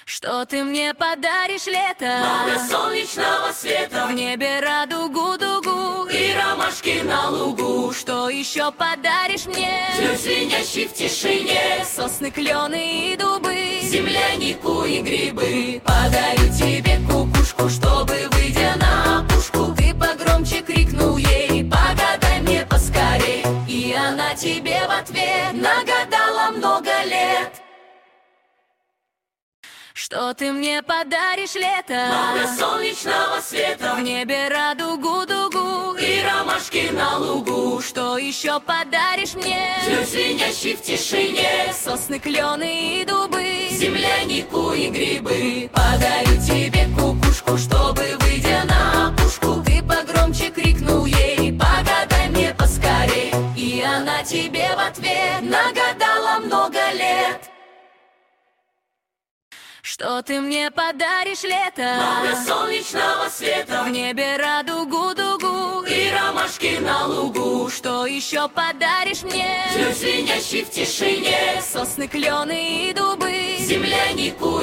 Что ты мне подаришь лето? Много солнечного света, В небе радугу дугу и ромашки на лугу. Что еще подаришь мне? Ключ, звенящий в тишине, Сосны, клены и дубы, землянику и грибы. Подарю тебе кукушку, чтобы, выйдя на опушку, ты погромче крикнул ей: погадай мне поскорей. и она тебе в ответ Нагадала много лет. Что ты мне подаришь лето? Много солнечного света, В небе радугу дугу и ромашки на лугу. Что еще подаришь мне? Ключ, звенящий в тишине, Сосны, клены и дубы, землянику и грибы. Подарю тебе кукушку, чтобы, выйдя на опушку, ты погромче крикнул ей: погадай мне поскорей. и она тебе в ответ Нагадала много лет. Что ты мне подаришь лето? Много солнечного света, В небе радугу дугу и ромашки на лугу. Что еще подаришь мне? Ключ, звенящий в тишине, Сосны, клены и дубы, землянику